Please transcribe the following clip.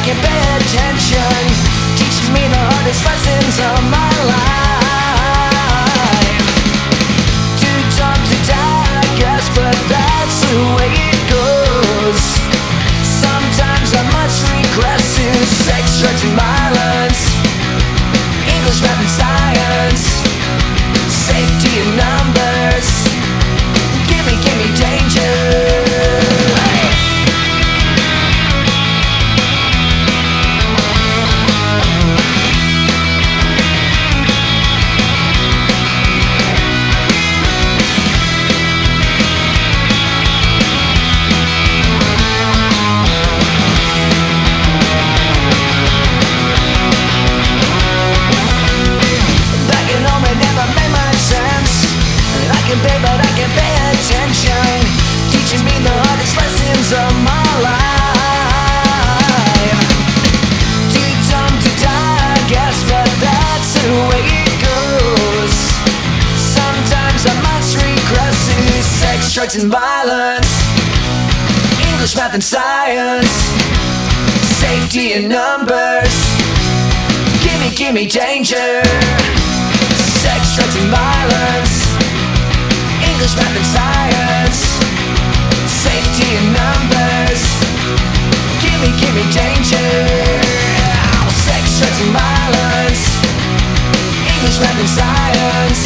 can pay attention, teaching me the hardest lessons of my life. Too dumb to die, I guess, but that's the way it goes. Sometimes I must regress to sex, drugs, and violence, English, math, and science, safety in numbers. Give me danger. But I can pay attention, teaching me the hardest lessons of my life. Too dumb to die, I guess, but that's the way it goes. Sometimes I must regress to sex, drugs, and violence, English, math, and science, safety in numbers. Give me danger. Sex, drugs, and violence, English, math, and science, safety in numbers. Give me danger. Sex, drugs, and violence, English, math, and science,